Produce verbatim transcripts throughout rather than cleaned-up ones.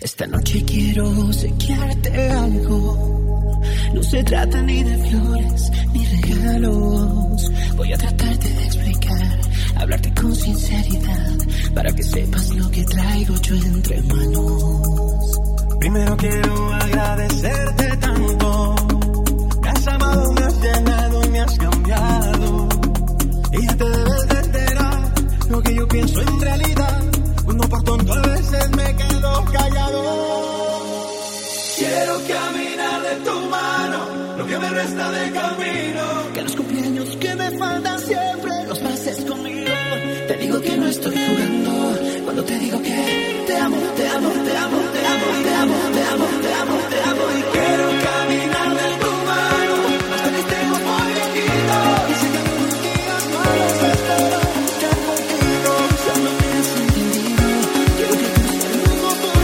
Esta noche quiero obsequiarte algo. No se trata ni de flores ni regalos. Voy a tratarte de explicar, hablarte con sinceridad, para que sepas lo que traigo yo entre manos. Primero quiero agradecerte tanto. Me has amado, me has llenado y me has cambiado. Y ya te debes de enterar lo que yo pienso en realidad. Cuando por tonto a veces me quedo callado. Quiero caminar de tu mano lo que me resta de camino. Que los cumpleaños que me faltan siempre los pases conmigo. Te digo que no estoy jugando cuando te digo que te amo, te amo, te amo, te amo, te amo, te amo, te amo, te amo. Y quiero caminar de tu mano hasta que estemos muy viejitos. Y si tengo días malos espero estar contigo. Solo me has entendido. Quiero que tú seas luego por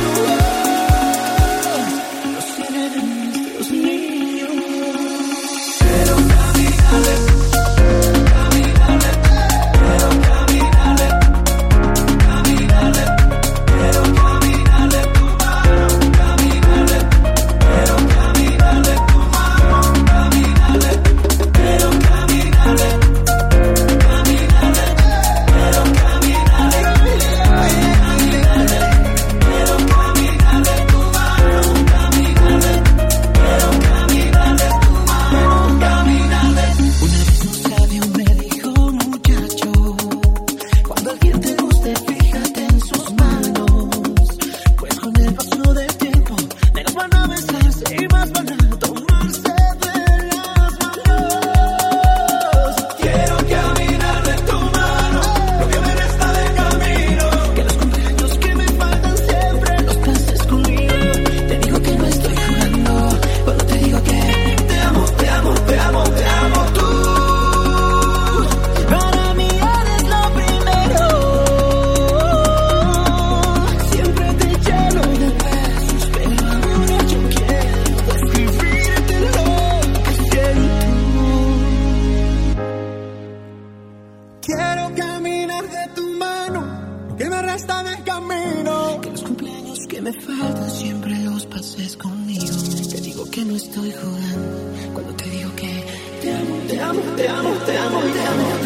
lugar. Los cine de nuestros niños. Quiero caminar de te amo, te amo, te amo, te amo.